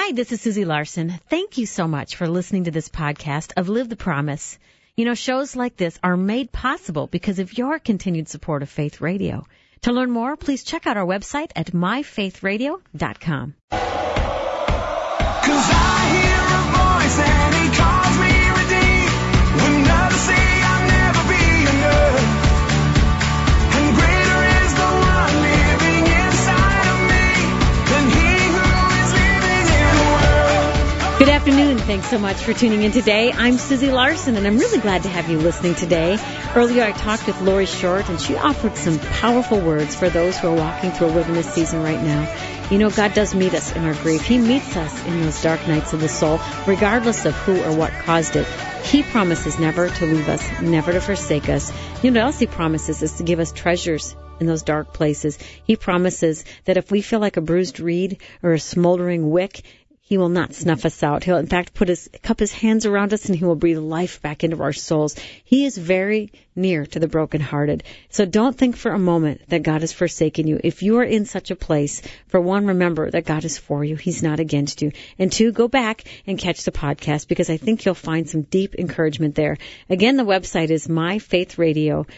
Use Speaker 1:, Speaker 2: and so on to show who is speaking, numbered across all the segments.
Speaker 1: Hi, this is Susie Larson. Thank you so much for listening to this podcast of Live the Promise. You know, shows like this are made possible because of your continued support of Faith Radio. To learn more, please check out our website at myfaithradio.com.
Speaker 2: 'Cause I hear a voice and he calls me redeemed. When others say I'll never be enough. And greater is the one living inside of me than he who is living in the world.
Speaker 1: Good afternoon. Thanks so much for tuning in today. I'm Susie Larson, and I'm really glad to have you listening today. Earlier, I talked with Lori Short, and she offered some powerful words for those who are walking through a wilderness season right now. You know, God does meet us in our grief. He meets us in those dark nights of the soul, regardless of who or what caused it. He promises never to leave us, never to forsake us. You know what else He promises is to give us treasures in those dark places. He promises that if we feel like a bruised reed or a smoldering wick, He will not snuff us out. He'll, in fact, cup His hands around us, and He will breathe life back into our souls. He is very near to the brokenhearted. So don't think for a moment that God has forsaken you. If you are in such a place, for one, remember that God is for you. He's not against you. And two, go back and catch the podcast, because I think you'll find some deep encouragement there. Again, the website is myfaithradio.com.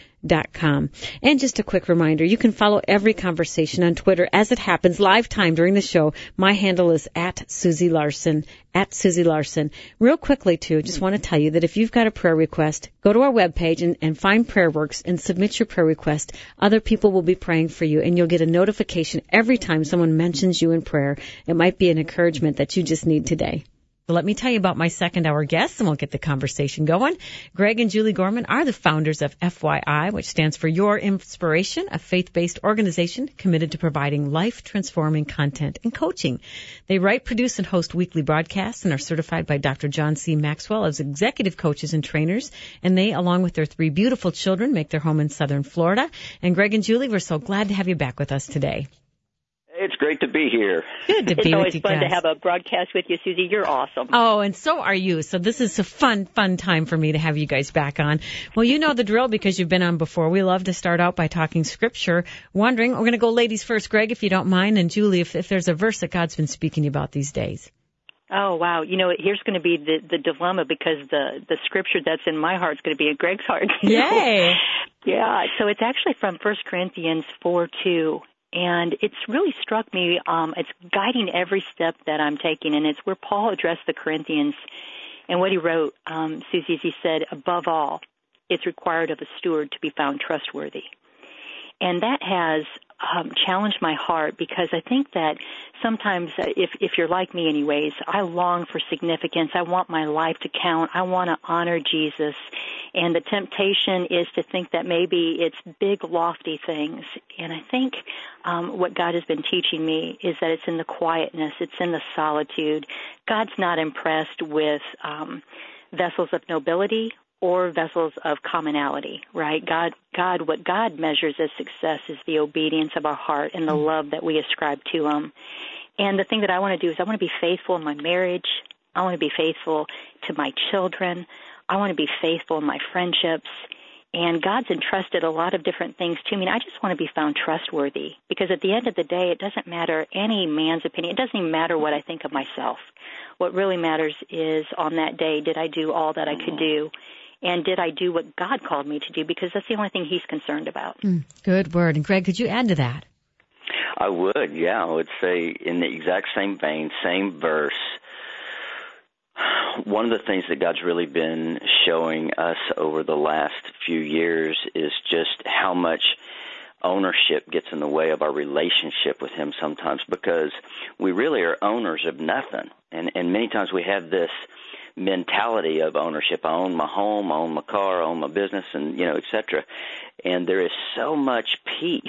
Speaker 1: And just a quick reminder, you can follow every conversation on Twitter as it happens, live time during the show. My handle is @SusieLarson, @SusieLarson. Real quickly, too, just want to tell you that if you've got a prayer request, go to our webpage and find PrayerWorks and submit your prayer request. Other people will be praying for you, and you'll get a notification every time someone mentions you in prayer. It might be an encouragement that you just need today. So let me tell you about my second hour guests, and we'll get the conversation going. Greg and Julie Gorman are the founders of FYI, which stands for Your Inspiration, a faith-based organization committed to providing life-transforming content and coaching. They write, produce, and host weekly broadcasts and are certified by Dr. John C. Maxwell as executive coaches and trainers. And they, along with their 3 beautiful children, make their home in southern Florida. And Greg and Julie, we're so glad to have you back with us today.
Speaker 3: It's great to be here.
Speaker 1: Good to be with you guys.
Speaker 4: It's always fun to have a broadcast with you, Susie. You're awesome.
Speaker 1: Oh, and so are you. So this is a fun time for me to have you guys back on. Well, you know the drill because you've been on before. We love to start out by talking Scripture. We're going to go ladies first, Greg, if you don't mind, and Julie, if there's a verse that God's been speaking about these days.
Speaker 4: Oh, wow. You know, here's going to be the dilemma, because the Scripture that's in my heart is going to be in Greg's heart.
Speaker 1: Yay.
Speaker 4: Yeah, so it's actually from 1 Corinthians 4:2. And it's really struck me, it's guiding every step that I'm taking, and it's where Paul addressed the Corinthians. And what he wrote, Susie, he said, above all, it's required of a steward to be found trustworthy. And that has challenged my heart, because I think that sometimes, if you're like me anyways, I long for significance. I want my life to count. I want to honor Jesus. And the temptation is to think that maybe it's big, lofty things. And I think what God has been teaching me is that it's in the quietness. It's in the solitude. God's not impressed with vessels of nobility or vessels of commonality, right? What God measures as success is the obedience of our heart and the love that we ascribe to Him. And the thing that I want to do is I want to be faithful in my marriage. I want to be faithful to my children. I want to be faithful in my friendships. And God's entrusted a lot of different things to me, and I just want to be found trustworthy, because at the end of the day, it doesn't matter any man's opinion. It doesn't even matter what I think of myself. What really matters is, on that day, did I do all that I could do? And did I do what God called me to do? Because that's the only thing He's concerned about.
Speaker 1: Good word. And Greg, could you add to that?
Speaker 3: I would, yeah. I would say, in the exact same vein, same verse, one of the things that God's really been showing us over the last few years is just how much ownership gets in the way of our relationship with Him sometimes, because we really are owners of nothing. And many times we have this mentality of ownership. I own my home, I own my car, I own my business, and, et cetera. And there is so much peace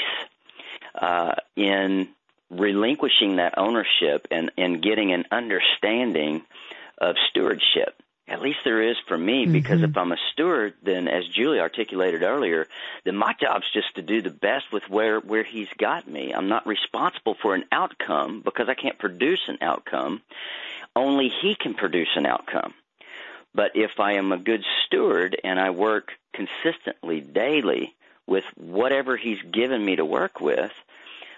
Speaker 3: in relinquishing that ownership and getting an understanding of stewardship. At least there is for me, because if I'm a steward, then, as Julie articulated earlier, then my job's just to do the best with where He's got me. I'm not responsible for an outcome, because I can't produce an outcome. Only He can produce an outcome. But if I am a good steward and I work consistently, daily, with whatever He's given me to work with,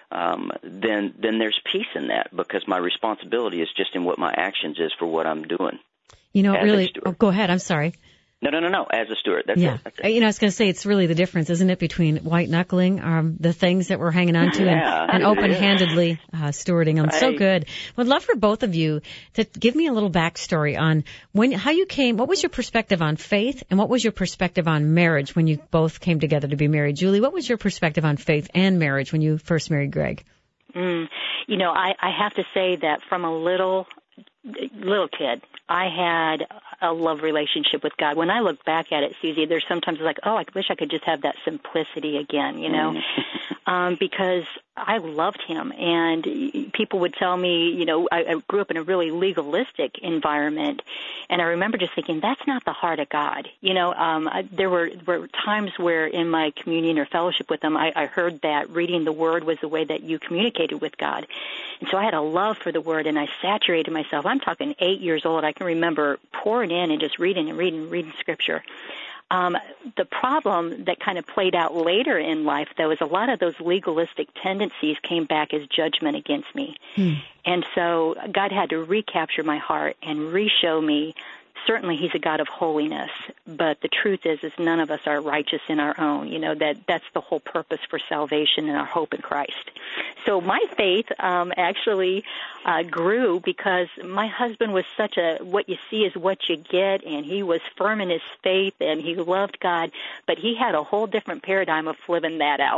Speaker 3: then there's peace in that, because my responsibility is just in what my actions is for what I'm doing.
Speaker 1: You know, really. Oh, go ahead. I'm sorry.
Speaker 3: No. As a steward. That's
Speaker 1: it.
Speaker 3: That's it.
Speaker 1: You know, I was going to say, it's really the difference, isn't it, between white knuckling, the things that we're hanging on to, and open-handedly stewarding them. Right. So good. Would love for both of you to give me a little backstory on how you came. What was your perspective on faith, and what was your perspective on marriage when you both came together to be married? Julie, what was your perspective on faith and marriage when you first married Greg?
Speaker 4: You know, I have to say that from a little kid, I had a love relationship with God. When I look back at it, Susie, there's sometimes like, oh, I wish I could just have that simplicity again, you know, because I loved him. And people would tell me, you know, I grew up in a really legalistic environment, and I remember just thinking, that's not the heart of God. You know, there were times where in my communion or fellowship with him, I heard that reading the Word was the way that you communicated with God. And so I had a love for the Word, and I saturated myself. I'm talking 8 years old. I can remember pouring in and just reading Scripture. The problem that kind of played out later in life, though, is a lot of those legalistic tendencies came back as judgment against me. And so God had to recapture my heart and re-show me, certainly he's a God of holiness, but the truth is none of us are righteous in our own. You know, that's the whole purpose for salvation and our hope in Christ. So my faith actually grew because my husband was such what you see is what you get, and he was firm in his faith, and he loved God, but he had a whole different paradigm of living that out.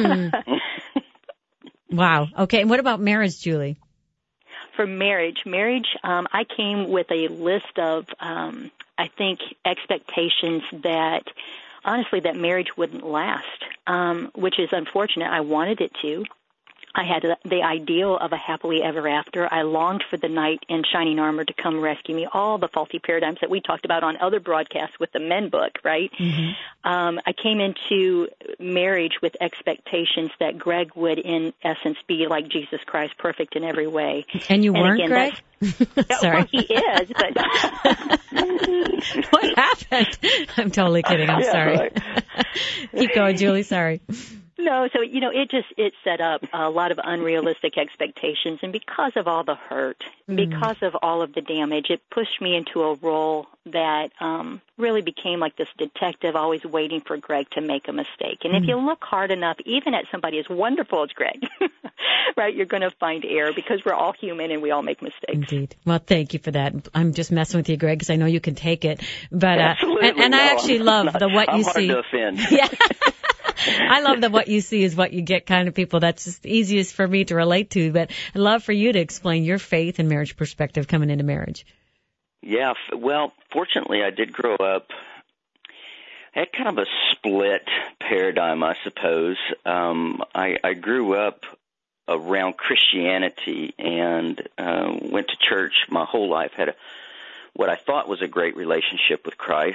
Speaker 1: Wow. Okay, and what about marriage, Julie?
Speaker 4: For marriage, I came with a list of, I think, expectations that, honestly, that marriage wouldn't last, which is unfortunate. I wanted it to. I had the ideal of a happily ever after. I longed for the knight in shining armor to come rescue me, all the faulty paradigms that we talked about on other broadcasts with the Men book, right? I came into marriage with expectations that Greg would, in essence, be like Jesus Christ, perfect in every way.
Speaker 1: And you weren't, Greg? Sorry.
Speaker 4: Well, he is, but...
Speaker 1: What happened? I'm totally kidding. I'm sorry. Right. Keep going, Julie. Sorry.
Speaker 4: No, so, you know, it set up a lot of unrealistic expectations, and because of all the hurt, because of all of the damage, it pushed me into a role that really became like this detective always waiting for Greg to make a mistake. And if you look hard enough, even at somebody as wonderful as Greg, right, you're going to find error because we're all human and we all make mistakes.
Speaker 1: Indeed. Well, thank you for that. I'm just messing with you, Greg, because I know you can take it. But
Speaker 3: Absolutely.
Speaker 1: And I actually love the what you see.
Speaker 3: I'm hard to offend.
Speaker 1: Yeah. I love that what you see is what you get kind of people. That's just easiest for me to relate to. But I'd love for you to explain your faith and marriage perspective coming into marriage.
Speaker 3: Yeah, well, fortunately, I did grow up. I had kind of a split paradigm, I suppose. I grew up around Christianity and went to church my whole life. Had what I thought was a great relationship with Christ.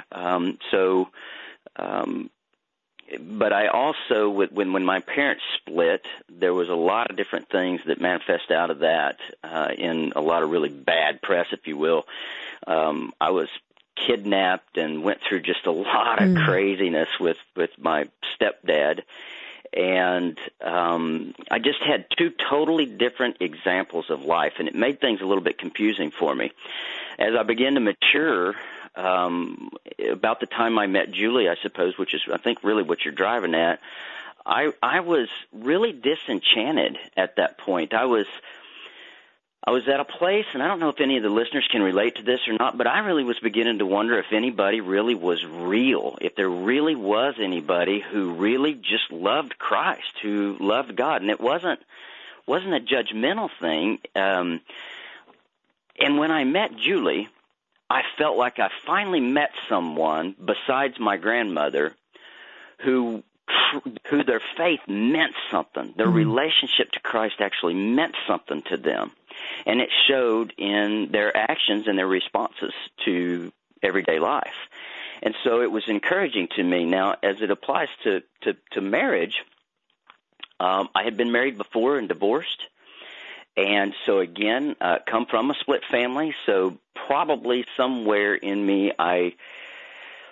Speaker 3: But I also, when my parents split, there was a lot of different things that manifest out of that in a lot of really bad press, if you will. I was kidnapped and went through just a lot of craziness with my stepdad. And I just had two totally different examples of life, and it made things a little bit confusing for me. As I began to mature, about the time I met Julie, I suppose, which is, I think, really what you're driving at, I was really disenchanted at that point. I was at a place, and I don't know if any of the listeners can relate to this or not, but I really was beginning to wonder if anybody really was real, if there really was anybody who really just loved Christ, who loved God. And it wasn't a judgmental thing. And when I met Julie, I felt like I finally met someone besides my grandmother who their faith meant something. Their relationship to Christ actually meant something to them. And it showed in their actions and their responses to everyday life. And so it was encouraging to me. Now, as it applies to marriage, I had been married before and divorced. And so, again, come from a split family, so probably somewhere in me I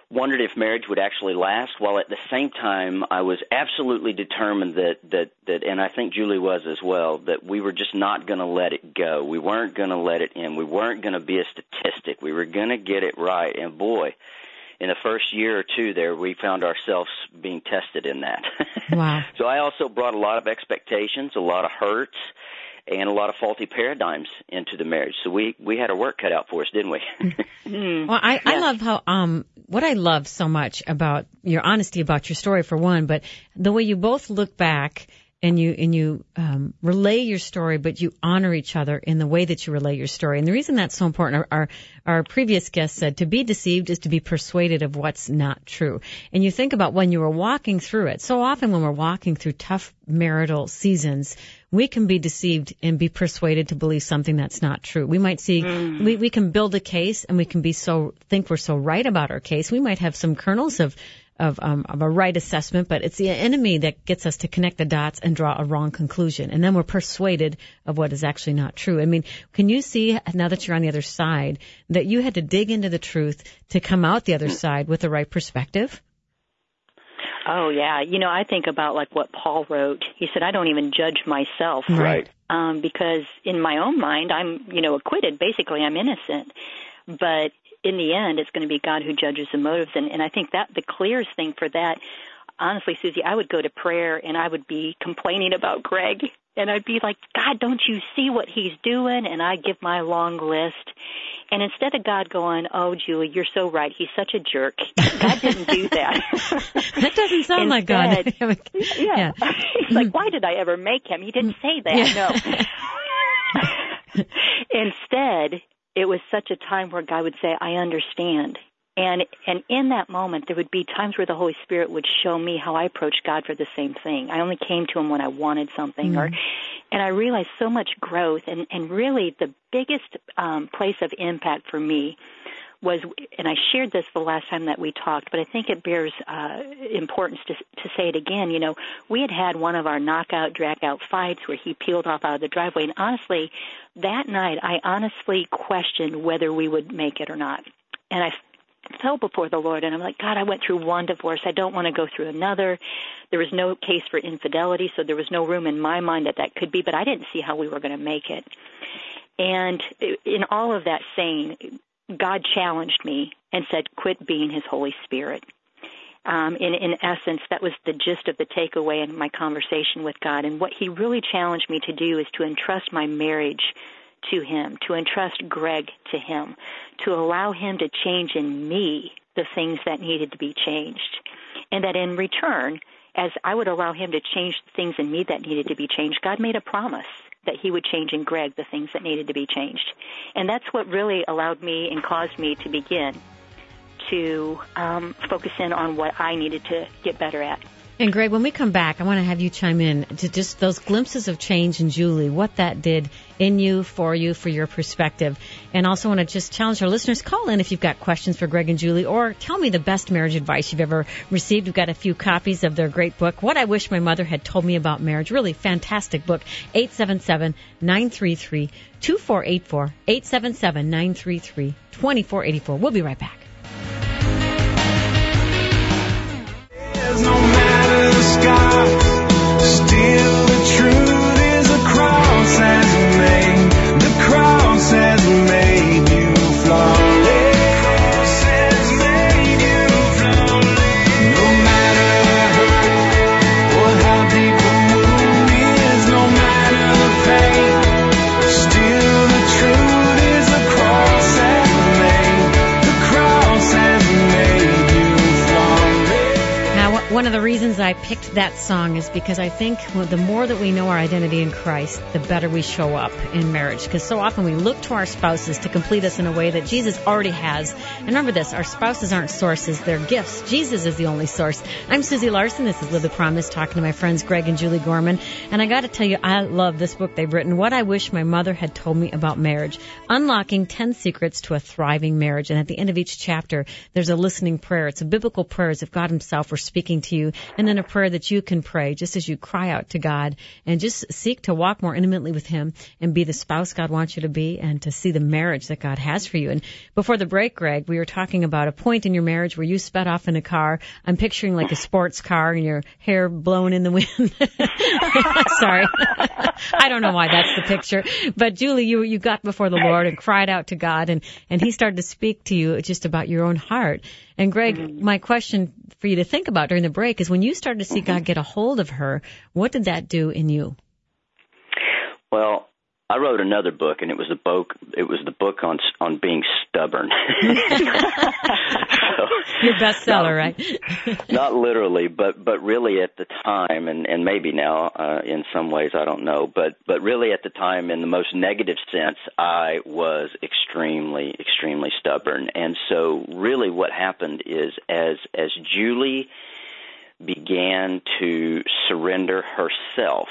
Speaker 3: wondered if marriage would actually last, while at the same time I was absolutely determined that and I think Julie was as well, that we were just not going to let it go. We weren't going to let it in. We weren't going to be a statistic. We were going to get it right. And boy, in the first year or two there, we found ourselves being tested in that.
Speaker 1: Wow.
Speaker 3: So I also brought a lot of expectations, a lot of hurts, and a lot of faulty paradigms into the marriage. So we had our work cut out for us, didn't we?
Speaker 1: Well, I love how, what I love so much about your honesty about your story, for one, but the way you both look back and you relay your story, but you honor each other in the way that you relay your story. And the reason that's so important, our previous guest said, to be deceived is to be persuaded of what's not true. And you think about when you were walking through it. So often when we're walking through tough marital seasons, we can be deceived and be persuaded to believe something that's not true. We might see, we can build a case and we can think we're so right about our case. We might have some kernels of a right assessment, but it's the enemy that gets us to connect the dots and draw a wrong conclusion. And then we're persuaded of what is actually not true. I mean, can you see, now that you're on the other side, that you had to dig into the truth to come out the other side with the right perspective?
Speaker 4: Oh, yeah. I think about like what Paul wrote. He said, I don't even judge myself.
Speaker 3: Right.
Speaker 4: Because in my own mind, I'm, acquitted. Basically, I'm innocent. But in the end, it's going to be God who judges the motives. And I think that the clearest thing for that, honestly, Susie, I would go to prayer and I would be complaining about Greg. And I'd be like, God, don't you see what he's doing? And I'd give my long list. And instead of God going, oh, Julie, you're so right, he's such a jerk, God didn't do that.
Speaker 1: That doesn't sound like God.
Speaker 4: Yeah. He's like, why did I ever make him? He didn't say that. No. Instead, it was such a time where God would say, I understand. And in that moment, there would be times where the Holy Spirit would show me how I approached God for the same thing. I only came to him when I wanted something. And I realized so much growth. And really the biggest place of impact for me was, and I shared this the last time that we talked, but I think it bears importance to say it again. We had one of our knockout, drag-out fights where he peeled off out of the driveway. And honestly, that night, I honestly questioned whether we would make it or not. And I fell before the Lord, and I'm like, God, I went through one divorce. I don't want to go through another. There was no case for infidelity, so there was no room in my mind that could be, but I didn't see how we were going to make it. And in all of that saying, God challenged me and said, quit being his Holy Spirit. In essence, that was the gist of the takeaway in my conversation with God. And what he really challenged me to do is to entrust my marriage to him, to entrust Greg to him, to allow him to change in me the things that needed to be changed. And that in return, as I would allow him to change the things in me that needed to be changed, God made a promise that he would change in Greg the things that needed to be changed. And that's what really allowed me and caused me to begin to focus in on what I needed to get better at.
Speaker 1: And Greg, when we come back, I want to have you chime in to just those glimpses of change in Julie, what that did in you, for your perspective. And also want to just challenge our listeners, call in if you've got questions for Greg and Julie, or tell me the best marriage advice you've ever received. We've got a few copies of their great book, What I Wish My Mother Had Told Me About Marriage. Really fantastic book. 877-933-2484. 877-933-2484. We'll be right back.
Speaker 2: No matter the skies, still the truth is a cross has made. The cross has made you flawless. Has made you flawless. No matter the hurt or how deep the wound is, no matter the pain, still the truth is a cross has made. The cross has made you flawless.
Speaker 1: Now, one of the reasons I picked that song is because I think the more that we know our identity in Christ, the better we show up in marriage. Because so often we look to our spouses to complete us in a way that Jesus already has. And remember this, our spouses aren't sources, they're gifts. Jesus is the only source. I'm Susie Larson. This is Live the Promise, talking to my friends Greg and Julie Gorman. And I got to tell you, I love this book they've written, What I Wish My Mother Had Told Me About Marriage, Unlocking 10 Secrets to a Thriving Marriage. And at the end of each chapter, there's a listening prayer. It's a biblical prayer as if God himself were speaking to you. you, and then a prayer that you can pray just as you cry out to God and just seek to walk more intimately with Him and be the spouse God wants you to be and to see the marriage that God has for you. And before the break, Greg, we were talking about a point in your marriage where you sped off in a car. I'm picturing like a sports car and your hair blown in the wind. Sorry. I don't know why that's the picture. But Julie, you got before the Lord and cried out to God, and He started to speak to you just about your own heart. And Greg, my question for you to think about during the break is when you started to see God get a hold of her, what did that do in you?
Speaker 3: Well, I wrote another book, and it was the book on being stubborn.
Speaker 1: Your bestseller, right?
Speaker 3: Not literally, but really at the time, and maybe now in some ways, I don't know, but really at the time, in the most negative sense, I was extremely, extremely stubborn. And so really what happened is as Julie began to surrender herself,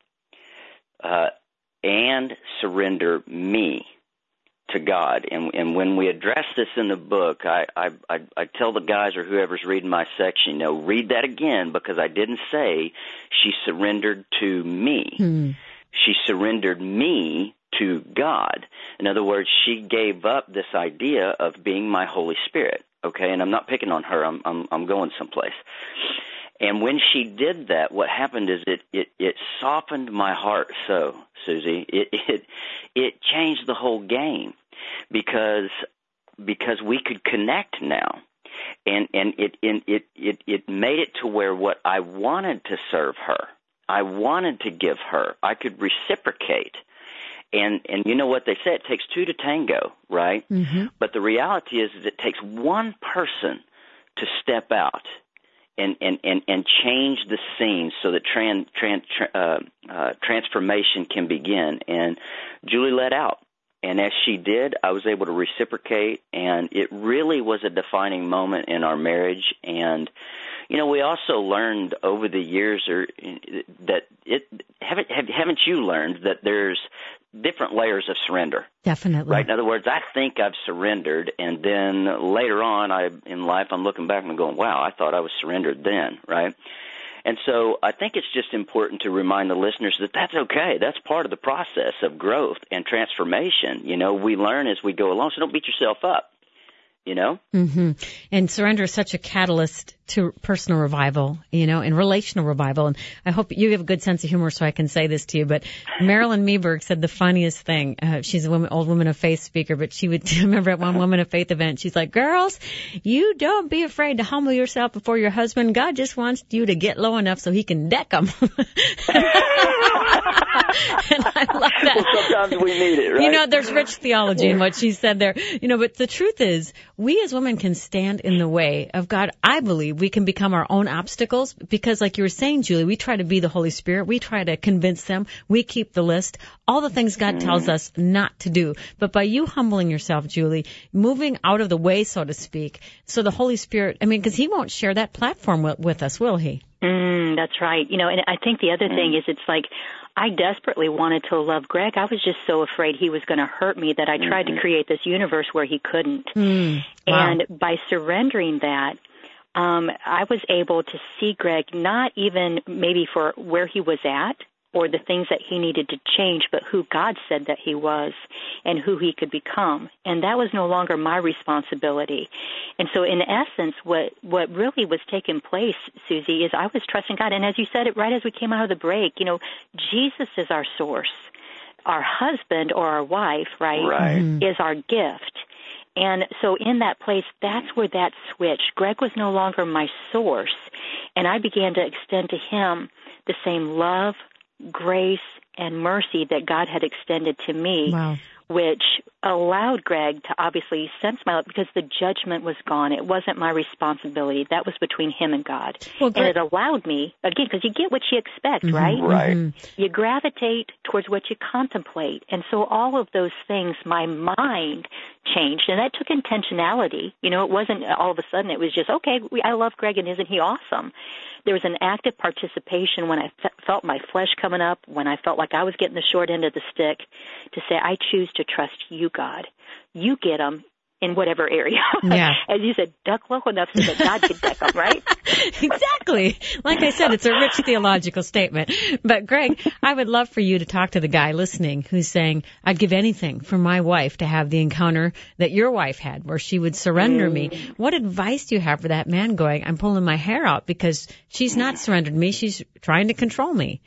Speaker 3: and surrender me to God. And when we address this in the book, I tell the guys or whoever's reading my section, read that again, because I didn't say she surrendered to me. She surrendered me to God. In other words, she gave up this idea of being my Holy Spirit. Okay, and I'm not picking on her. I'm going someplace. And when she did that, what happened is it softened my heart so, Susie. It changed the whole game because we could connect now. And it made it to where what I wanted to serve her, I wanted to give her, I could reciprocate. And you know what they say, it takes two to tango, right? Mm-hmm. But the reality is it takes one person to step out and change the scene so that transformation can begin. And Julie let out. And as she did, I was able to reciprocate, and it really was a defining moment in our marriage. And, we also learned over the years that haven't you learned that there's different layers of surrender?
Speaker 1: Definitely.
Speaker 3: Right? In other words, I think I've surrendered, and then later on in life I'm looking back and I'm going, wow, I thought I was surrendered then, right? And so I think it's just important to remind the listeners that that's okay. That's part of the process of growth and transformation. We learn as we go along, so don't beat yourself up.
Speaker 1: Mm-hmm. And surrender is such a catalyst to personal revival, and relational revival. And I hope you have a good sense of humor so I can say this to you. But Marilyn Meberg said the funniest thing. She's an old woman of faith speaker, but she would remember at one woman of faith event, she's like, girls, you don't be afraid to humble yourself before your husband. God just wants you to get low enough so He can deck them. And I love that.
Speaker 3: Well, sometimes we need it, right?
Speaker 1: There's rich theology in what she said there. But the truth is, we as women can stand in the way of God. I believe we can become our own obstacles because, like you were saying, Julie, we try to be the Holy Spirit. We try to convince them. We keep the list. All the things God tells us not to do. But by you humbling yourself, Julie, moving out of the way, so to speak, so the Holy Spirit, because He won't share that platform with us, will He?
Speaker 4: That's right. And I think the other thing is it's like I desperately wanted to love Greg. I was just so afraid he was going to hurt me that I tried to create this universe where he couldn't.
Speaker 1: Wow.
Speaker 4: And by surrendering that, I was able to see Greg not even maybe for where he was at or the things that he needed to change, but who God said that he was and who he could become. And that was no longer my responsibility. And so in essence, what really was taking place, Susie, is I was trusting God. And as you said it right as we came out of the break, Jesus is our source. Our husband or our wife, right. Is our gift. And so in that place, that's where that switched. Greg was no longer my source, and I began to extend to him the same love, grace, and mercy that God had extended to me, which allowed Greg to obviously sense my love because the judgment was gone. It wasn't my responsibility. That was between him and God. And it allowed me, again, because you get what you expect, right?
Speaker 3: Right.
Speaker 4: You gravitate towards what you contemplate. And so all of those things, my mind changed, and that took intentionality. It wasn't all of a sudden. It was just, okay, I love Greg, and isn't he awesome? There was an active participation when I felt my flesh coming up, when I felt like I was getting the short end of the stick, to say, I choose to trust you, God. You get them. in whatever area.
Speaker 1: Yeah.
Speaker 4: As you said, duck low enough so that God can duck them, right?
Speaker 1: Exactly. Like I said, it's a rich theological statement. But Greg, I would love for you to talk to the guy listening who's saying, I'd give anything for my wife to have the encounter that your wife had where she would surrender me. What advice do you have for that man going, I'm pulling my hair out because she's not surrendered me, she's trying to control me?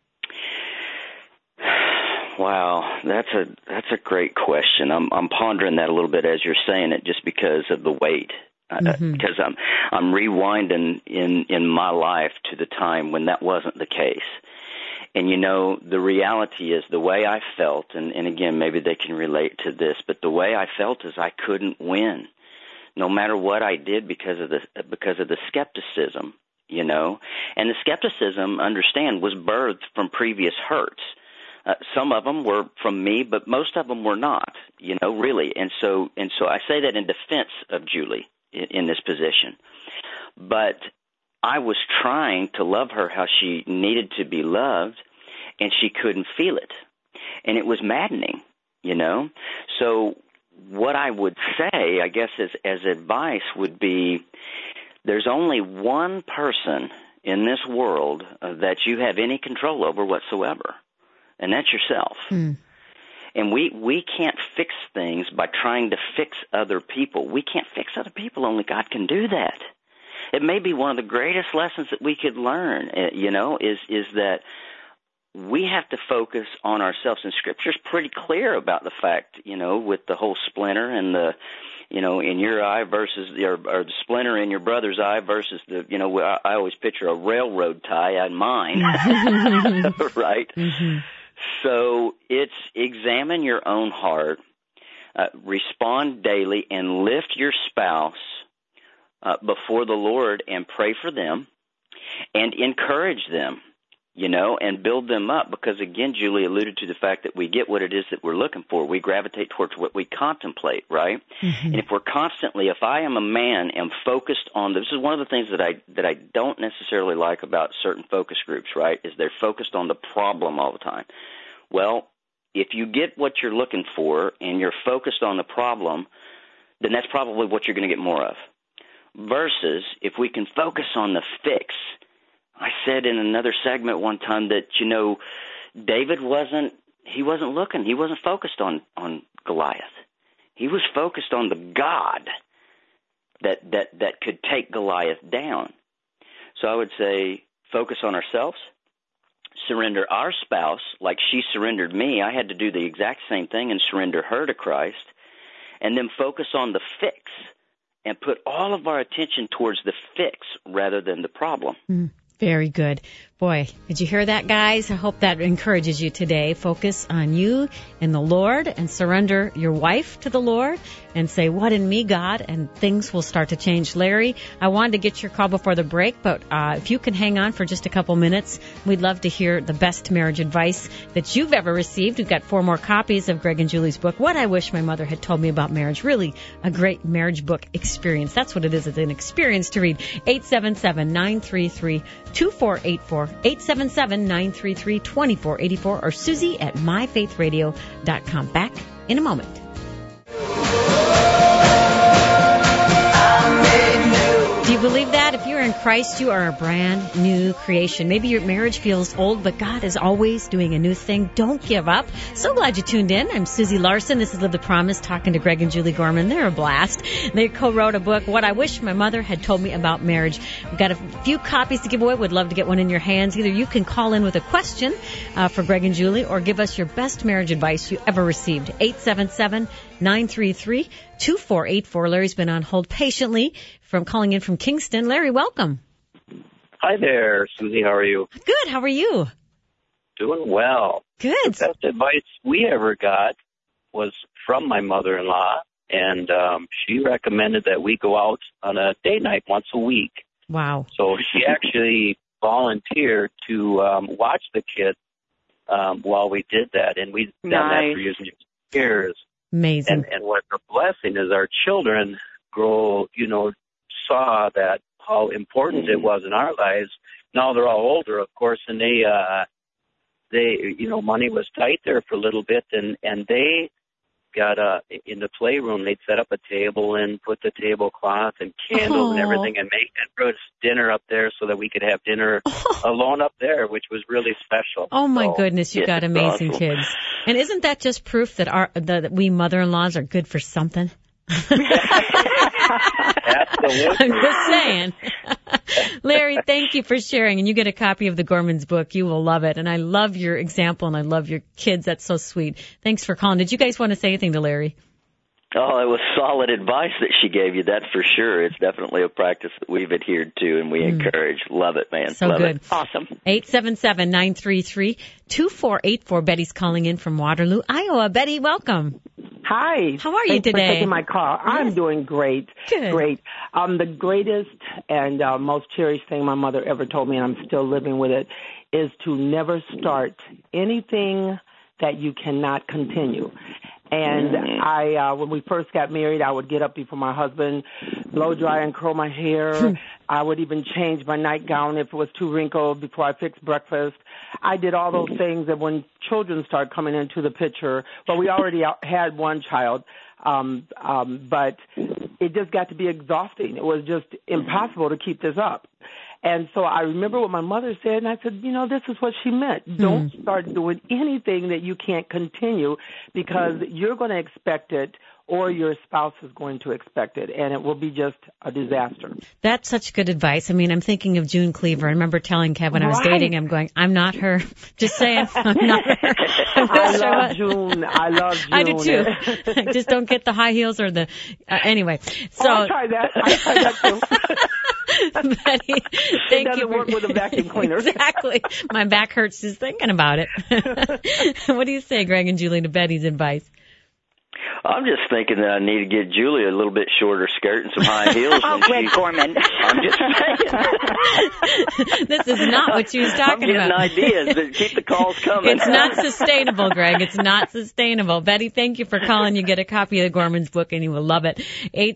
Speaker 3: Wow, that's a great question. I'm pondering that a little bit as you're saying it, just because of the weight. Because I'm rewinding in my life to the time when that wasn't the case. And you know, the reality is the way I felt, and again, maybe they can relate to this, but the way I felt is I couldn't win, no matter what I did, because of the skepticism, you know. And the skepticism, understand, was birthed from previous hurts. Some of them were from me, but most of them were not, you know, really. And so I say that in defense of Julie in this position. But I was trying to love her how she needed to be loved, and she couldn't feel it. And it was maddening, you know. So what I would say, I guess, as advice would be, there's only one person in this world that you have any control over whatsoever. And that's yourself. And we can't fix things by trying to fix other people. We can't fix other people. Only God can do that. It may be one of the greatest lessons that we could learn, you know, is that we have to focus on ourselves. And Scripture's pretty clear about the fact, you know, with the whole splinter and the, you know, in your eye versus or the splinter in your brother's eye versus the, you know, I always picture a railroad tie on mine, right? So it's examine your own heart, respond daily, and lift your spouse before the Lord and pray for them and encourage them, you know, and build them up. Because, again, Julie alluded to the fact that we get what it is that we're looking for. We gravitate towards what we contemplate, right? And if we're constantly, if I am a man, am focused on, this is one of the things that I don't necessarily like about certain focus groups, right, is they're focused on the problem all the time. Well, if you get what you're looking for and you're focused on the problem, then that's probably what you're going to get more of. Versus if we can focus on the fix. I said in another segment one time that, you know, David wasn't looking. He wasn't focused on Goliath. He was focused on the God that could take Goliath down. So I would say focus on ourselves. Surrender our spouse like she surrendered me. I had to do the exact same thing and surrender her to Christ. And then focus on the fix and put all of our attention towards the fix rather than the problem.
Speaker 1: Very good. Boy, did you hear that, guys? I hope that encourages you today. Focus on you and the Lord and surrender your wife to the Lord and say, what in me, God? And things will start to change. Larry, I wanted to get your call before the break, but if you can hang on for just a couple minutes, we'd love to hear the best marriage advice that you've ever received. We've got 4 more copies of Greg and Julie's book, What I Wish My Mother Had Told Me About Marriage. Really a great marriage book experience. That's what it is. It's an experience to read. 877-933-2484. 877-933-2484 or Susie at myfaithradio.com. Back in a moment. Do you believe that? If you're in Christ, you are a brand new creation. Maybe your marriage feels old, but God is always doing a new thing. Don't give up. So glad you tuned in. I'm Susie Larson. This is Live the Promise, talking to Greg and Julie Gorman. They're a blast. They co-wrote a book, What I Wish My Mother Had Told Me About Marriage. We've got a few copies to give away. We'd love to get one in your hands. Either you can call in with a question for Greg and Julie or give us your best marriage advice you ever received. 877-933-2484. Larry's been on hold patiently calling in from Kingston. Larry, welcome.
Speaker 5: Hi there, Susie. How are you?
Speaker 1: Good. How are you?
Speaker 5: Doing well.
Speaker 1: Good.
Speaker 5: The best advice we ever got was from my mother-in-law, and she recommended that we go out on a date night once a week.
Speaker 1: Wow.
Speaker 5: So she actually volunteered to watch the kids while we did that, and we've done that for years.
Speaker 1: Amazing.
Speaker 5: And what a blessing is our children grow, saw that how important it was in our lives. Now they're all older, of course, and they money was tight there for a little bit, and they got in the playroom, they'd set up a table and put the tablecloth and candles and everything and make us dinner up there so that we could have dinner alone up there, which was really special.
Speaker 1: Oh, my goodness, you got amazing
Speaker 3: awesome.
Speaker 1: kids. And isn't that just proof that that we mother-in-laws are good for something?
Speaker 5: Absolutely.
Speaker 1: I'm just saying. Larry, thank you for sharing. And you get a copy of the Gorman's book. You will love it. And I love your example, and I love your kids. That's so sweet. Thanks for calling. Did you guys want to say anything to Larry?
Speaker 3: Oh, it was solid advice that she gave you, that's for sure. It's definitely a practice that we've adhered to and we encourage. Love it, man.
Speaker 1: So
Speaker 3: Love
Speaker 1: good.
Speaker 3: It.
Speaker 4: Awesome.
Speaker 1: 877-933-2484. Betty's calling in from Waterloo, Iowa. Betty, welcome.
Speaker 6: Hi.
Speaker 1: How are you
Speaker 6: Thanks
Speaker 1: today?
Speaker 6: for taking my call. I'm doing great.
Speaker 1: Good.
Speaker 6: Great. The greatest and most cherished thing my mother ever told me, and I'm still living with it, is to never start anything that you cannot continue. And when we first got married, I would get up before my husband, blow dry and curl my hair. I would even change my nightgown if it was too wrinkled before I fixed breakfast. I did all those things that when children start coming into the picture, but we already had one child, but it just got to be exhausting. It was just impossible to keep this up. And so I remember what my mother said, and I said, this is what she meant. Don't start doing anything that you can't continue because you're going to expect it or your spouse is going to expect it, and it will be just a disaster.
Speaker 1: That's such good advice. I mean, I'm thinking of June Cleaver. I remember telling Kevin I was dating him, going, I'm not her. Just saying, I'm not her.
Speaker 6: I love June.
Speaker 1: I do too. I just don't get the high heels or the, anyway. So
Speaker 6: I'll try that. I try that too.
Speaker 1: Betty, thank
Speaker 6: doesn't
Speaker 1: you.
Speaker 6: work with a vacuum cleaner.
Speaker 1: Exactly. My back hurts just thinking about it. What do you say, Greg and Julie, to Betty's advice?
Speaker 3: I'm just thinking that I need to get Julie a little bit shorter skirt and some high heels.
Speaker 4: Greg Gorman.
Speaker 3: I'm just saying.
Speaker 1: This is not what she was talking
Speaker 3: I'm getting
Speaker 1: about.
Speaker 3: ideas. Keep the calls coming.
Speaker 1: It's not sustainable, Greg. It's not sustainable. Betty, thank you for calling. You get a copy of the Gorman's book, and you will love it.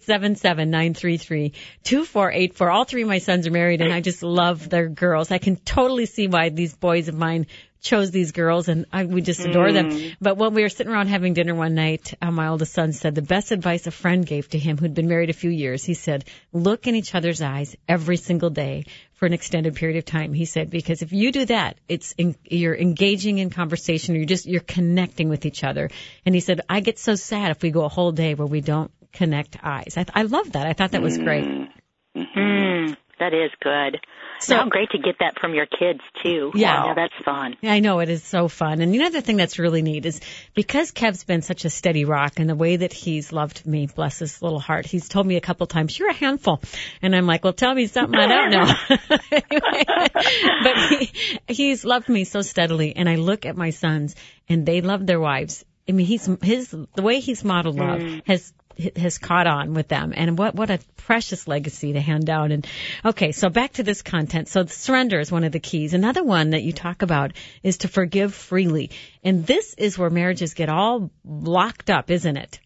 Speaker 1: 877-933-2484. All three of my sons are married, and I just love their girls. I can totally see why these boys of mine chose these girls, and we just adore them. But when we were sitting around having dinner one night, my oldest son said the best advice a friend gave to him who'd been married a few years. He said, look in each other's eyes every single day for an extended period of time. He said, because if you do that, you're engaging in conversation, you're connecting with each other. And he said, I get so sad if we go a whole day where we don't connect eyes. I love that. I thought that was great.
Speaker 4: That is good.
Speaker 1: So
Speaker 4: How great to get that from your kids, too.
Speaker 1: Yeah.
Speaker 4: Wow, that's fun.
Speaker 1: Yeah, I know, it is so fun. And the other thing that's really neat is because Kev's been such a steady rock and the way that he's loved me, bless his little heart, he's told me a couple times, you're a handful. And I'm like, well, tell me something I don't know. Anyway, but he's loved me so steadily. And I look at my sons and they love their wives. I mean, the way he's modeled love has caught on with them, and what a precious legacy to hand down. And okay, so back to this content. So surrender is one of the keys. Another one that you talk about is to forgive freely, and this is where marriages get all locked up, isn't it?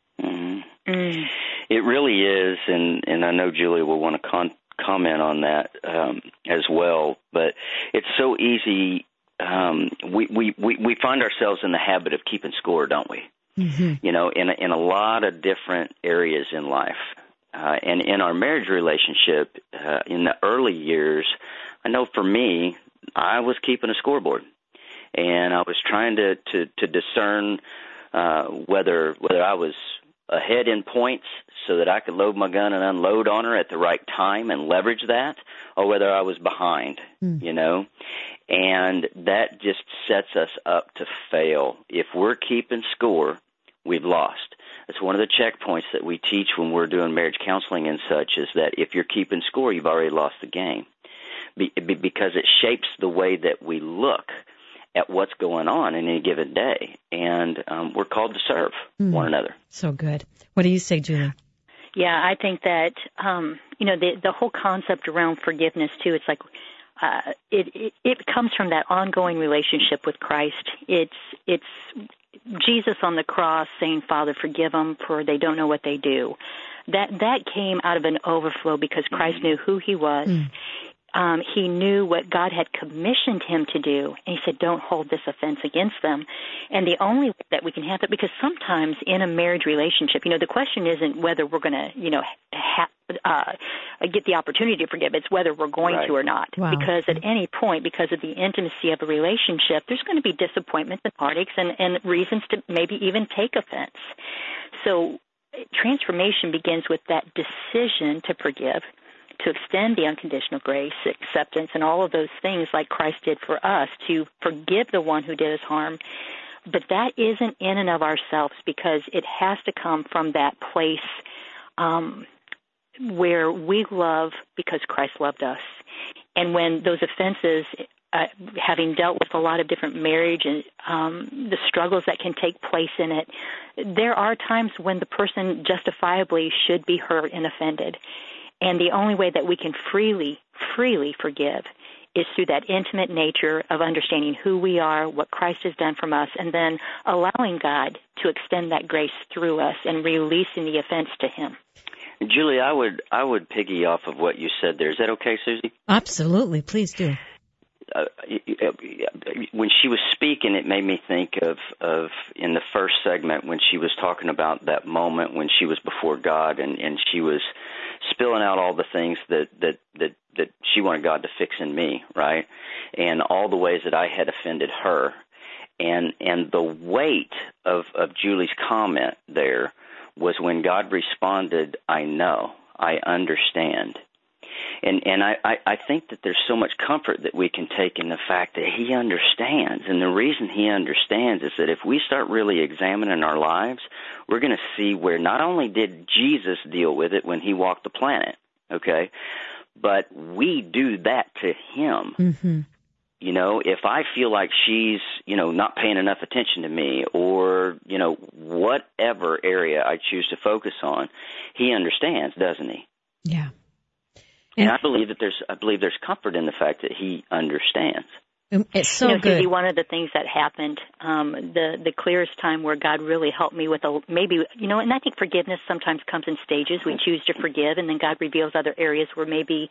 Speaker 3: It really is, and I know Julie will want to comment on that as well. But it's so easy. We find ourselves in the habit of keeping score, don't we? In a lot of different areas in life. And in our marriage relationship, in the early years, I know for me, I was keeping a scoreboard. And I was trying to discern whether I was ahead in points so that I could load my gun and unload on her at the right time and leverage that, or whether I was behind, And that just sets us up to fail. If we're keeping score, we've lost. It's one of the checkpoints that we teach when we're doing marriage counseling and such, is that if you're keeping score, you've already lost the game, because it shapes the way that we look at what's going on in any given day. And we're called to serve one another.
Speaker 1: So good. What do you say, Julie?
Speaker 4: Yeah, I think that, the whole concept around forgiveness, too, it's like it comes from that ongoing relationship with Christ. It's Jesus on the cross saying, Father, forgive them, for they don't know what they do. That came out of an overflow because Christ knew who he was. he knew what God had commissioned him to do, and he said, don't hold this offense against them. And the only way that we can have it, because sometimes in a marriage relationship, the question isn't whether we're going to, get the opportunity to forgive. It's whether we're going to or not.
Speaker 1: Wow.
Speaker 4: Because at any point, because of the intimacy of a relationship, there's going to be disappointments and heartaches and reasons to maybe even take offense. So transformation begins with that decision to forgive, to extend the unconditional grace, acceptance, and all of those things like Christ did for us, to forgive the one who did us harm. But that isn't in and of ourselves, because it has to come from that place where we love because Christ loved us. And when those offenses, having dealt with a lot of different marriage and the struggles that can take place in it, there are times when the person justifiably should be hurt and offended. And the only way that we can freely forgive is through that intimate nature of understanding who we are, what Christ has done from us, and then allowing God to extend that grace through us and releasing the offense to Him.
Speaker 3: Julie, I would piggy off of what you said there. Is that okay, Susie?
Speaker 1: Absolutely. Please do.
Speaker 3: When she was speaking, it made me think of in the first segment when she was talking about that moment when she was before God and she was spilling out all the things that she wanted God to fix in me, right? And all the ways that I had offended her. And the weight of Julie's comment there was when God responded, I know, I understand. And I think that there's so much comfort that we can take in the fact that He understands. And the reason He understands is that if we start really examining our lives, we're going to see where not only did Jesus deal with it when He walked the planet, okay, but we do that to Him.
Speaker 1: Mm-hmm.
Speaker 3: If I feel like she's, not paying enough attention to me or, whatever area I choose to focus on, He understands, doesn't He?
Speaker 1: Yeah.
Speaker 3: And I believe there's comfort in the fact that He understands.
Speaker 1: It's so good.
Speaker 4: Susie, one of the things that happened, the clearest time where God really helped me with and I think forgiveness sometimes comes in stages. We choose to forgive, and then God reveals other areas where maybe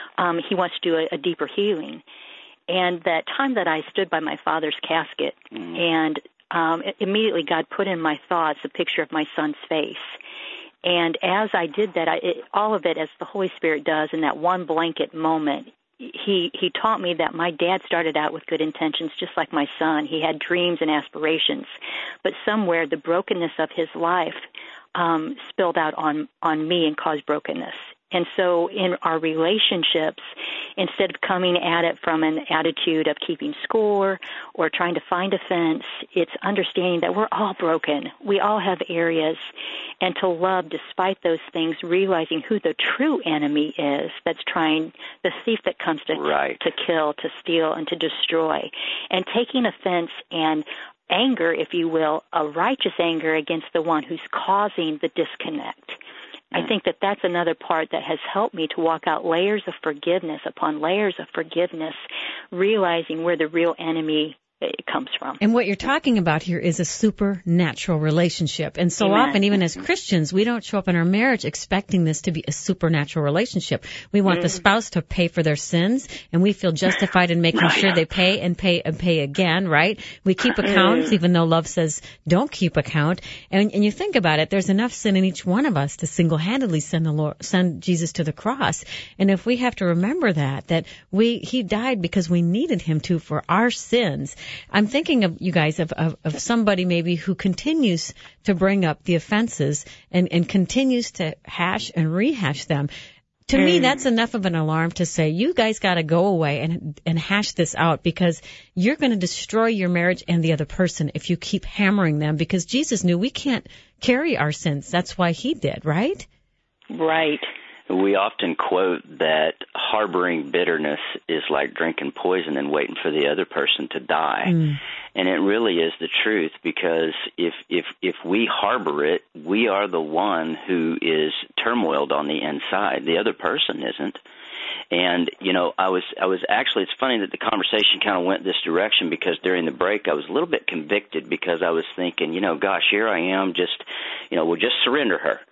Speaker 4: He wants to do a deeper healing. And that time that I stood by my father's casket, and immediately God put in my thoughts a picture of my son's face. And as I did that, all of it, as the Holy Spirit does, in that one blanket moment, he taught me that my dad started out with good intentions, just like my son. He had dreams and aspirations. But somewhere the brokenness of his life spilled out on me and caused brokenness. And so in our relationships, instead of coming at it from an attitude of keeping score or trying to find offense, it's understanding that we're all broken. We all have areas. And to love despite those things, realizing who the true enemy is that's trying, the thief that comes to kill, to steal, and to destroy. And taking offense and anger, if you will, a righteous anger against the one who's causing the disconnect. I think that that's another part that has helped me to walk out layers of forgiveness upon layers of forgiveness, realizing where the real enemy comes from.
Speaker 1: And what you're talking about here is a supernatural relationship. And so often, even as Christians, we don't show up in our marriage expecting this to be a supernatural relationship. We want the spouse to pay for their sins, and we feel justified in making sure they pay and pay and pay again, right? We keep accounts, even though love says don't keep account. And you think about it, there's enough sin in each one of us to single-handedly send Jesus to the cross. And if we have to remember that He died because we needed Him to for our sins. I'm thinking of you guys of somebody maybe who continues to bring up the offenses and continues to hash and rehash them. To me, that's enough of an alarm to say, you guys got to go away and hash this out, because you're going to destroy your marriage and the other person if you keep hammering them, because Jesus knew we can't carry our sins. That's why He did, right?
Speaker 4: Right.
Speaker 3: We often quote that harboring bitterness is like drinking poison and waiting for the other person to die. And it really is the truth, because if we harbor it, we are the one who is turmoiled on the inside. The other person isn't. And, I was actually, it's funny that the conversation kind of went this direction, because during the break I was a little bit convicted, because I was thinking, gosh, here I am just, we'll just surrender her.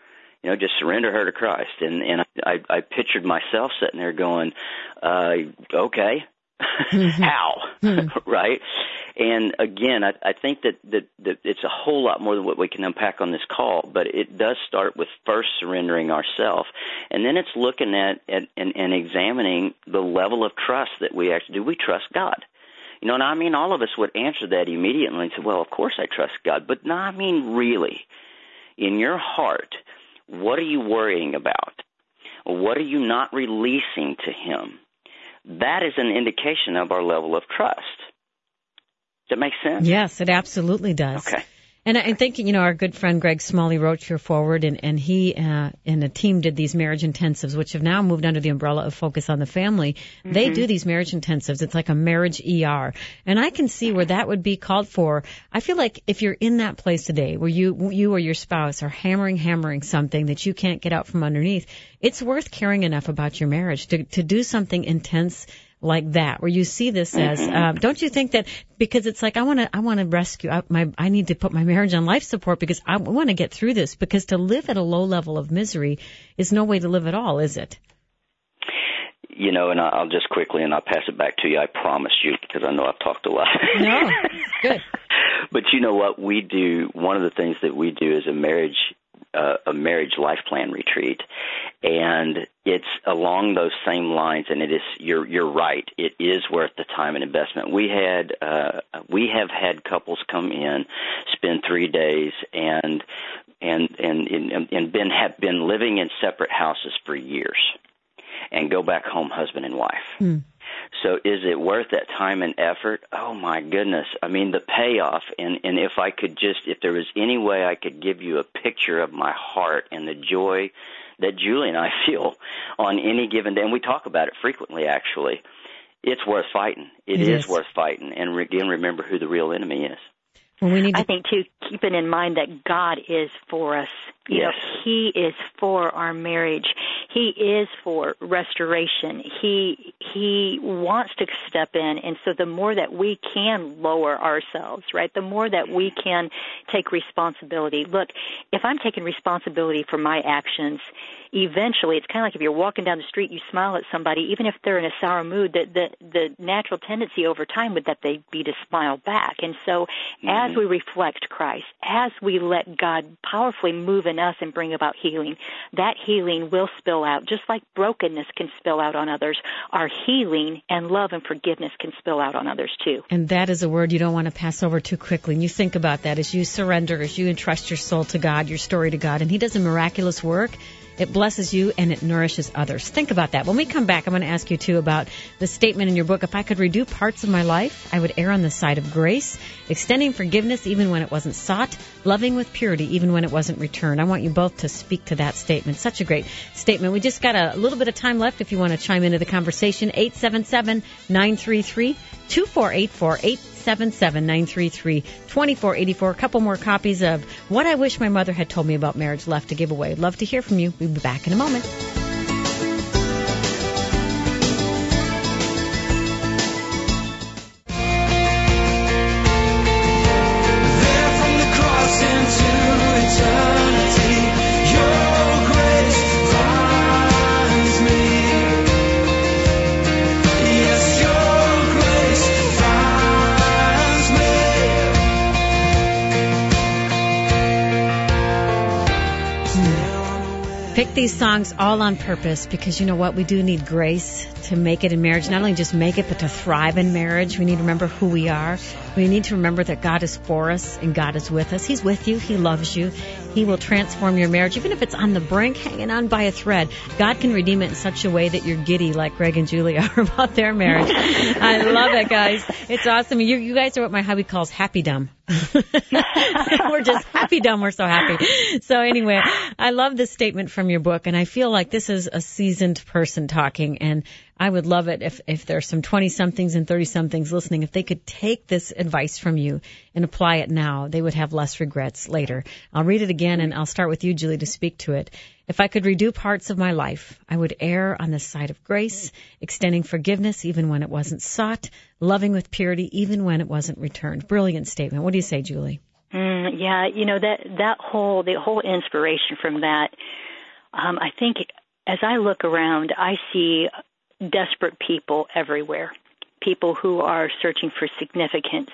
Speaker 3: just surrender her to Christ. And I pictured myself sitting there going, okay, how, right? And again, I think that it's a whole lot more than what we can unpack on this call, but it does start with first surrendering ourselves, and then it's looking at and examining the level of trust that we actually do. We trust God. And I mean, all of us would answer that immediately and say, well, of course I trust God. But no, I mean, really, in your heart, what are you worrying about? What are you not releasing to Him? That is an indication of our level of trust. Does that make sense?
Speaker 1: Yes, it absolutely does.
Speaker 3: Okay.
Speaker 1: And I'm thinking, our good friend Greg Smalley wrote Your Forward, and he and a team did these marriage intensives, which have now moved under the umbrella of Focus on the Family. Mm-hmm. They do these marriage intensives. It's like a marriage ER. And I can see where that would be called for. I feel like if you're in that place today where you or your spouse are hammering something that you can't get out from underneath, it's worth caring enough about your marriage to do something intense like that, where you see this as, don't you think that, because it's like, I want to rescue, I need to put my marriage on life support because I want to get through this, because to live at a low level of misery is no way to live at all, is it?
Speaker 3: And I'll just quickly, and I'll pass it back to you, I promise you, because I know I've talked a lot.
Speaker 1: No, good.
Speaker 3: But you know what we do, one of the things that we do is a marriage life plan retreat, and it's along those same lines. And it is, you're right, it is worth the time and investment. We have had couples come in, spend 3 days, and have been living in separate houses for years, and go back home husband and wife. So is it worth that time and effort? Oh, my goodness. I mean, the payoff, and if there was any way I could give you a picture of my heart and the joy that Julie and I feel on any given day, and we talk about it frequently, actually, it's worth fighting. It is worth fighting. And again, remember who the real enemy is.
Speaker 1: Well,
Speaker 4: I think, too, keeping in mind that God is for us.
Speaker 3: Yes.
Speaker 4: He is for our marriage. He is for restoration. He wants to step in. And so the more that we can lower ourselves, right, the more that we can take responsibility. Look, if I'm taking responsibility for my actions, eventually it's kind of like if you're walking down the street, you smile at somebody, even if they're in a sour mood, the natural tendency over time would that they be to smile back. And so as we reflect Christ, as we let God powerfully move in us and bring about healing, that healing will spill out. Just like brokenness can spill out on others, our healing and love and forgiveness can spill out on others too.
Speaker 1: And that is a word you don't want to pass over too quickly. And you think about that as you surrender, as you entrust your soul to God, your story to God, and He does a miraculous work. It blesses you and it nourishes others. Think about that. When we come back, I'm going to ask you, too, about the statement in your book, if I could redo parts of my life, I would err on the side of grace, extending forgiveness even when it wasn't sought, loving with purity even when it wasn't returned. I want you both to speak to that statement. Such a great statement. We just got a little bit of time left if you want to chime into the conversation. 877-933-2484, 877-933-2484. A couple more copies of What I Wish My Mother Had Told Me About Marriage left to give away. Love to hear from you. We'll be back in a moment. Pick these songs all on purpose because you know what? We do need grace to make it in marriage. Not only just make it, but to thrive in marriage. We need to remember who we are. We need to remember that God is for us and God is with us. He's with you. He loves you. He will transform your marriage. Even if it's on the brink, hanging on by a thread, God can redeem it in such a way that you're giddy like Greg and Julie are about their marriage. I love it, guys. It's awesome. You guys are what my hubby calls happy dumb. We're just happy dumb. We're so happy. So anyway, I love this statement from your book, and I feel like this is a seasoned person talking, and I would love it if there's some 20-somethings and 30-somethings listening, if they could take this advice from you and apply it now, they would have less regrets later. I'll read it again, and I'll start with you, Julie, to speak to it. If I could redo parts of my life, I would err on the side of grace, extending forgiveness even when it wasn't sought, loving with purity even when it wasn't returned. Brilliant statement. What do you say, Julie?
Speaker 4: Yeah, you know, the whole inspiration from that I think as I look around, I see desperate people everywhere, people who are searching for significance,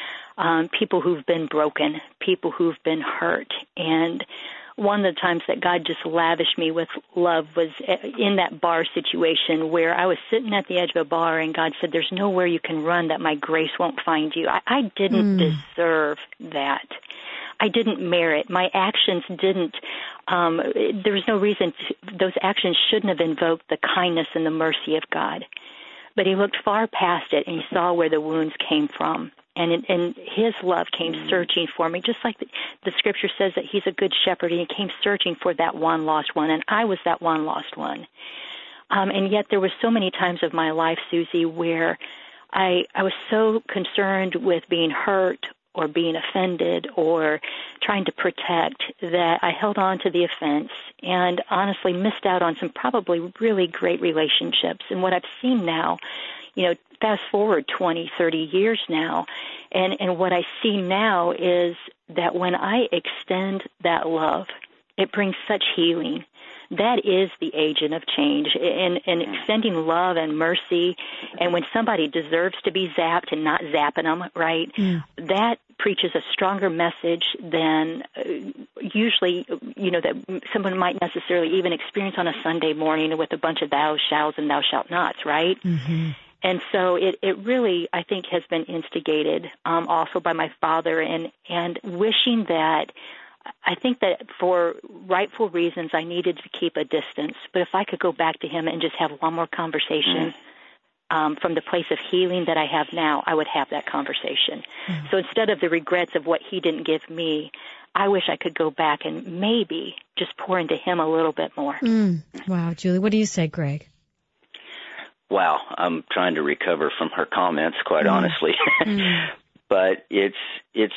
Speaker 4: people who've been broken, people who've been hurt. And one of the times that God just lavished me with love was in that bar situation where I was sitting at the edge of a bar and God said, there's nowhere you can run that my grace won't find you. I didn't deserve that. I didn't merit. My actions didn't, there was no reason, those actions shouldn't have invoked the kindness and the mercy of God. But he looked far past it and he saw where the wounds came from. And his love came searching for me, just like the scripture says that he's a good shepherd, and he came searching for that one lost one, and I was that one lost one. And yet there were so many times of my life, Susie, where I was so concerned with being hurt or being offended or trying to protect that I held on to the offense and honestly missed out on some probably really great relationships. And what I've seen now, fast forward 20, 30 years now, and what I see now is that when I extend that love, it brings such healing. That is the agent of change, and extending love and mercy. And when somebody deserves to be zapped and not zapping them, right, that preaches a stronger message than usually, that someone might necessarily even experience on a Sunday morning with a bunch of thou shalls and thou shalt nots, right? Mm-hmm. And so it really, I think, has been instigated also by my father and wishing that, I think that for rightful reasons I needed to keep a distance. But if I could go back to him and just have one more conversation from the place of healing that I have now, I would have that conversation. So instead of the regrets of what he didn't give me, I wish I could go back and maybe just pour into him a little bit more.
Speaker 1: Wow, Julie, what do you say, Greg?
Speaker 3: Wow, I'm trying to recover from her comments, quite honestly. But it's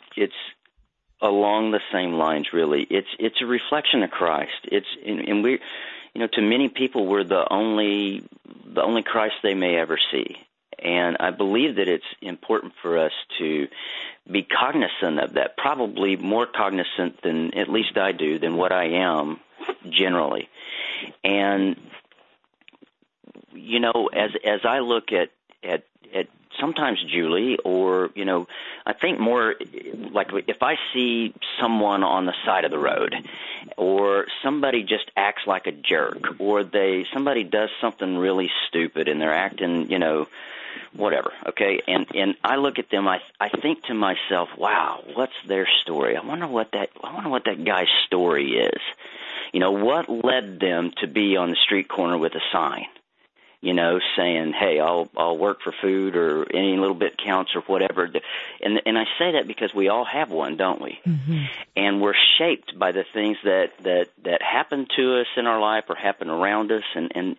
Speaker 3: along the same lines, really. It's a reflection of Christ. And we, to many people, we're the only Christ they may ever see. And I believe that it's important for us to be cognizant of that, probably more cognizant than, at least I do, than what I am generally. And as I look at sometimes Julie, or, I think more like if I see someone on the side of the road, or somebody just acts like a jerk, or somebody does something really stupid and they're acting, whatever, okay? And I look at them, I think to myself, wow, what's their story? I wonder what that guy's story is. What led them to be on the street corner with a sign? Saying, hey, I'll work for food, or any little bit counts, or whatever. And I say that because we all have one, don't we? Mm-hmm. And we're shaped by the things that happen to us in our life or happen around us, and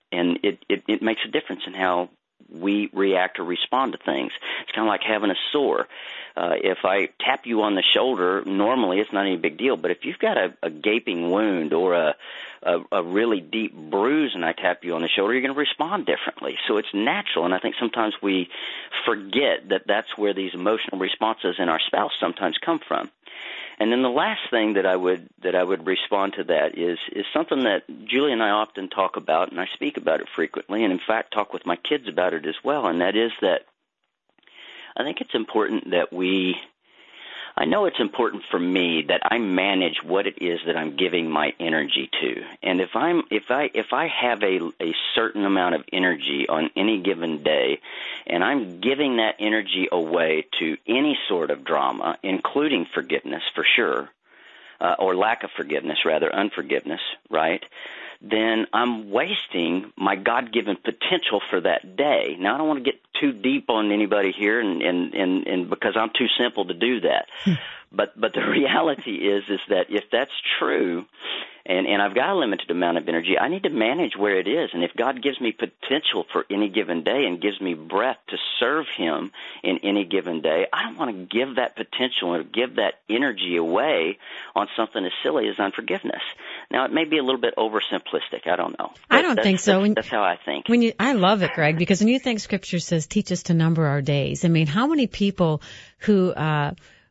Speaker 3: it makes a difference in how we react or respond to things. It's kind of like having a sore. If I tap you on the shoulder, normally it's not any big deal. But if you've got a gaping wound or a really deep bruise and I tap you on the shoulder, you're going to respond differently. So it's natural, and I think sometimes we forget that that's where these emotional responses in our spouse sometimes come from. And then the last thing that I would respond to that is something that Julie and I often talk about, and I speak about it frequently, and in fact talk with my kids about it as well, and that is that I think it's important that I know it's important for me that I manage what it is that I'm giving my energy to. And if I have a certain amount of energy on any given day, and I'm giving that energy away to any sort of drama, including forgiveness for sure, or lack of forgiveness, rather, unforgiveness, right? Then I'm wasting my God-given potential for that day. Now, I don't want to get too deep on anybody here, and because I'm too simple to do that. But the reality is that if that's true, and I've got a limited amount of energy, I need to manage where it is. And if God gives me potential for any given day and gives me breath to serve Him in any given day, I don't want to give that potential or give that energy away on something as silly as unforgiveness. Now, it may be a little bit oversimplistic. I don't know.
Speaker 1: I don't think so.
Speaker 3: That's how I think.
Speaker 1: I love it, Greg, because when you think Scripture says, teach us to number our days. I mean, how many people who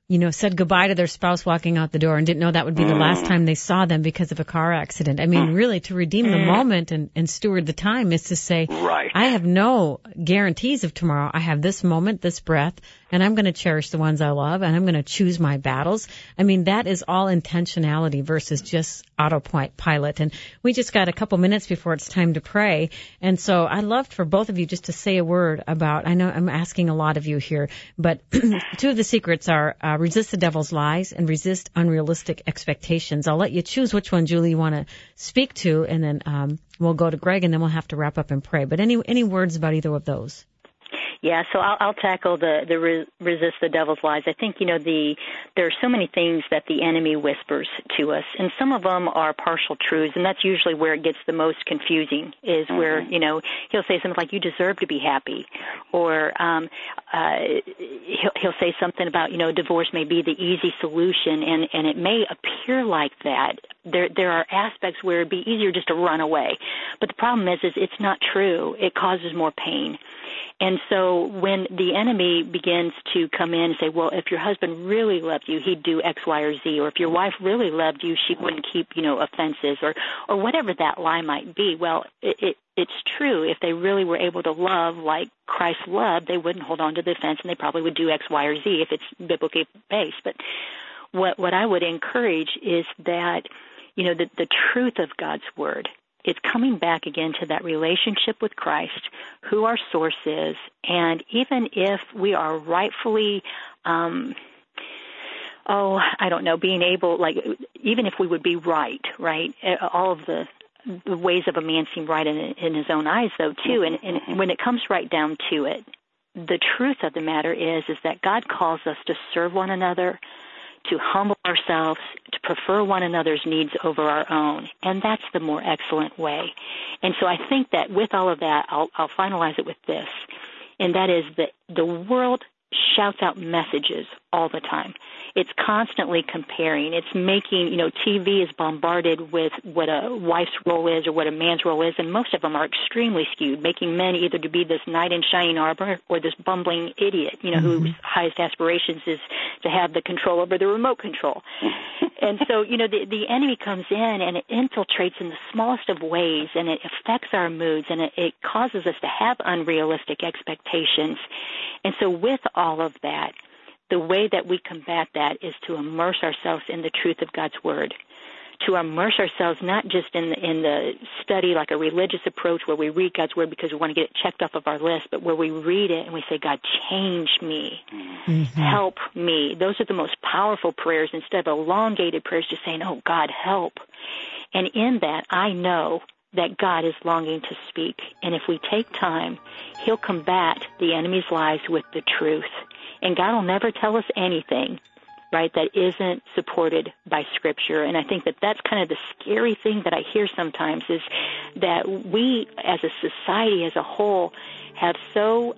Speaker 1: said goodbye to their spouse walking out the door and didn't know that would be the last time they saw them because of a car accident. I mean, really, to redeem the moment and steward the time is to say,
Speaker 3: Right.
Speaker 1: I have no guarantees of tomorrow. I have this moment, this breath, and I'm going to cherish the ones I love, and I'm going to choose my battles. I mean, that is all intentionality versus just autopilot. And we just got a couple minutes before it's time to pray. And so I'd love for both of you just to say a word about, I know I'm asking a lot of you here, but two of the secrets are resist the devil's lies and resist unrealistic expectations. I'll let you choose which one, Julie, you want to speak to, and then we'll go to Greg, and then we'll have to wrap up and pray. But any words about either of those?
Speaker 4: Yeah, so I'll tackle the resist the devil's lies. I think, there are so many things that the enemy whispers to us, and some of them are partial truths, and that's usually where it gets the most confusing, is where, he'll say something like, you deserve to be happy, or he'll say something about, divorce may be the easy solution, and it may appear like that. There are aspects where it'd be easier just to run away, but the problem is it's not true. It causes more pain. And so when the enemy begins to come in and say, well, if your husband really loved you, he'd do X, Y, or Z, or if your wife really loved you, she wouldn't keep, offenses, or whatever that lie might be. Well, it's true. If they really were able to love like Christ loved, they wouldn't hold on to the offense, and they probably would do X, Y, or Z if it's biblically based. But what I would encourage is that, the truth of God's Word, it's coming back again to that relationship with Christ, who our source is, and even if we are rightfully, being able, even if we would be right, all of the ways of a man seem right in his own eyes, though, too, and when it comes right down to it, the truth of the matter is that God calls us to serve one another, to humble ourselves, to prefer one another's needs over our own. And that's the more excellent way. And so I think that with all of that, I'll finalize it with this, and that is that the world shouts out messages all the time. It's constantly comparing. It's making, TV is bombarded with what a wife's role is or what a man's role is, and most of them are extremely skewed, making men either to be this knight in shining armor or this bumbling idiot, whose highest aspirations is to have the control over the remote control. And so, the enemy comes in and it infiltrates in the smallest of ways, and it affects our moods, and it causes us to have unrealistic expectations. And so with all of that, the way that we combat that is to immerse ourselves in the truth of God's Word, to immerse ourselves not just in the study like a religious approach where we read God's Word because we want to get it checked off of our list, but where we read it and we say, God, change me, help me. Those are the most powerful prayers instead of elongated prayers, just saying, oh, God, help. And in that, I know that God is longing to speak. And if we take time, He'll combat the enemy's lies with the truth. And God will never tell us anything, that isn't supported by Scripture. And I think that that's kind of the scary thing that I hear sometimes is that we as a society as a whole have so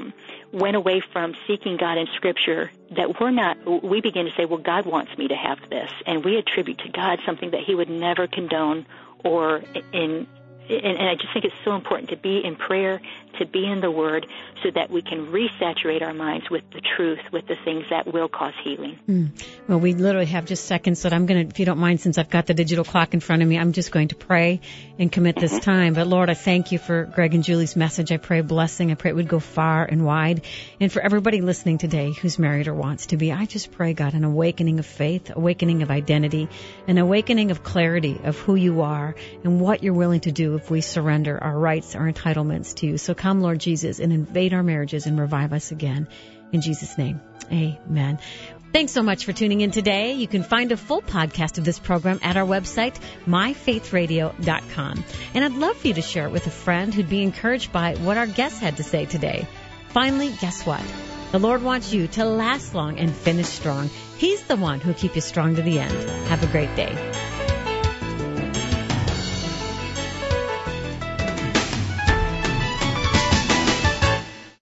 Speaker 4: went away from seeking God in Scripture that we begin to say, well, God wants me to have this. And we attribute to God something that He would never condone or and I just think it's so important to be in prayer, to be in the Word, so that we can resaturate our minds with the truth, with the things that will cause healing.
Speaker 1: Well, we literally have just seconds, so I'm going to, if you don't mind, since I've got the digital clock in front of me, I'm just going to pray and commit this time. But Lord, I thank you for Greg and Julie's message. I pray blessing. I pray it would go far and wide. And for everybody listening today who's married or wants to be, I just pray, God, an awakening of faith, awakening of identity, an awakening of clarity of who you are and what you're willing to do if we surrender our rights, our entitlements to you. So come, Lord Jesus, and invade our marriages and revive us again. In Jesus' name, amen. Thanks so much for tuning in today. You can find a full podcast of this program at our website, myfaithradio.com. And I'd love for you to share it with a friend who'd be encouraged by what our guests had to say today. Finally, guess what? The Lord wants you to last long and finish strong. He's the one who'll keep you strong to the end. Have a great day.